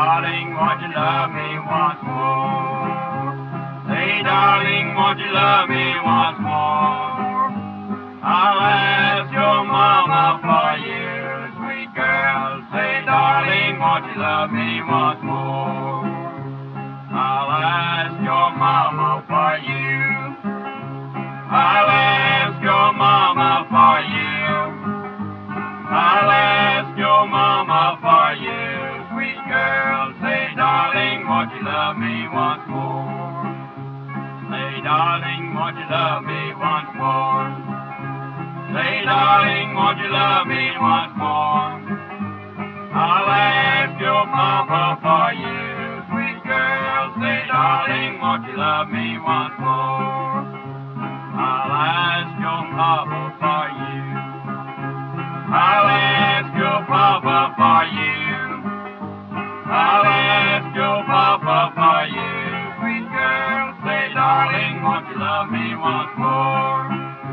darling, won't you love me once more? Say, darling, won't you love me once more? I'll ask your mama for you, sweet girl. Say, darling, won't you love me once more? I'll ask your mama for you. I'll ask your mama for you. I'll ask your mama for you, sweet girl. Say, darling, won't you love me once more? Say, darling, won't you love me once more? Say, darling, won't you love me once more? I'll ask your papa for you, sweet girl. Say, darling, won't you love me once more? I'll ask your papa for you. I'll ask your papa for you. I'll ask your papa for you, sweet girl. Say, darling, won't you love me once more?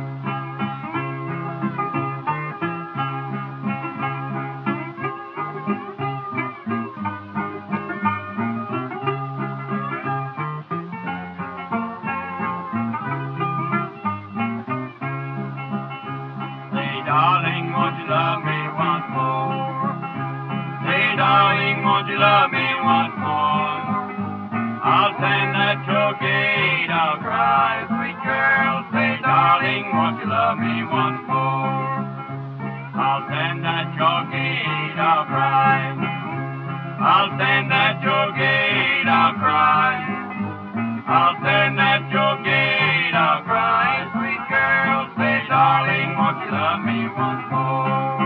Say, darling, won't you love me once more? Say, darling, won't you love me once more? I'll stand at your gate, I'll cry, sweet girl. Say, darling, won't you love me once more? I'll stand at your gate, I'll cry. I'll stand at your gate, I'll cry. I'll stand at your gate, I'll cry, sweet girl. Say, darling, won't you love me once more?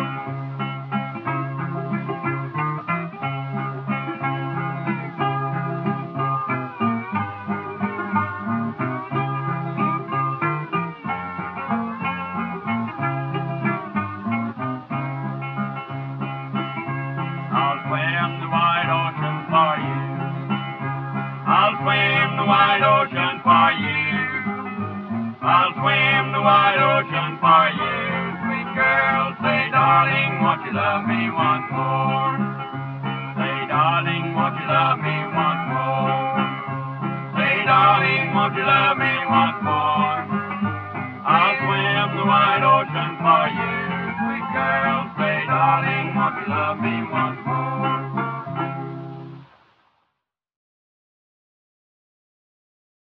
I'll swim the wide ocean for you. I'll swim the wide ocean for you. I'll swim the wide ocean for you, sweet girl. Say, darling, won't you love me once more? Say, darling, won't you love me once more? Say, darling, won't you love me once more? I'll swim the wide ocean for you, sweet girl. Say, darling, won't you love me once more?